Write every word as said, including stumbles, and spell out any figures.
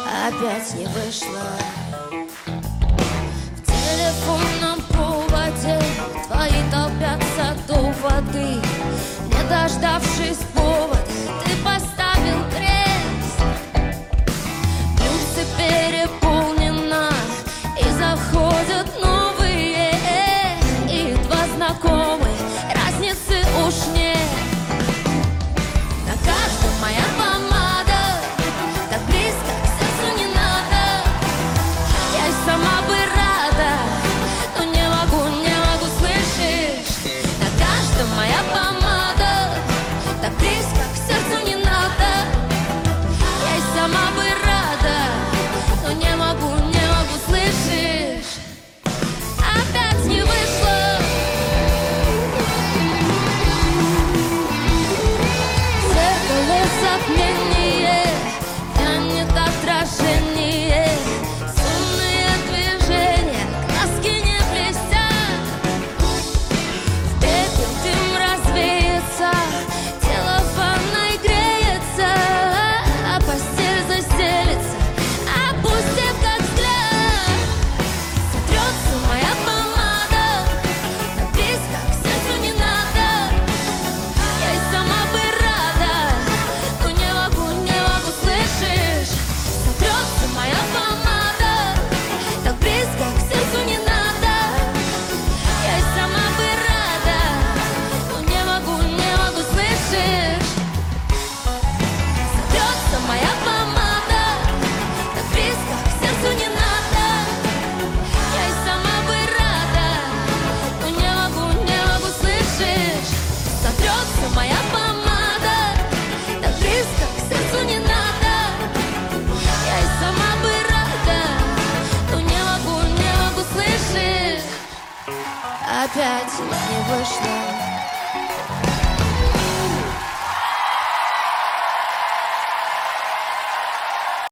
опять не вышло. В телефонном проводе твои толпятся до воды. Не дождавшись повода, ты поставил крест. Блюдце переполнено, и заходят новые, и едва знакомые, разницы уж нет. На каждом моя помада, так близко к сердцу не надо. Я и сама бы рада, но не могу, не могу, слышишь? На каждом моя помада, так близко к сердцу не надо. Я и сама бы рада, но не могу, не могу, слышишь? Опять не вышло. Зеркало затмение, тянет отражение. Сумные движения, краски не блестят. В пепел дым развеется, тело в ванной греется, а постель застелится, опустив как взгляд. Сотрется моя помада, так близко к сердцу не надо. Я и сама бы рада, но не могу, не могу, слышишь? Сотрется моя помада, так близко к сердцу не надо. Я и сама бы рада, но не могу, не могу, слышишь? Сотрется моя помада, так близко к сердцу не надо. Я и сама бы рада, но не могу, не могу, слышишь? Сотрется моя помада, так близко к сердцу не надо. Я и сама бы рада, но не могу, не могу, слышишь? Опять не вышло.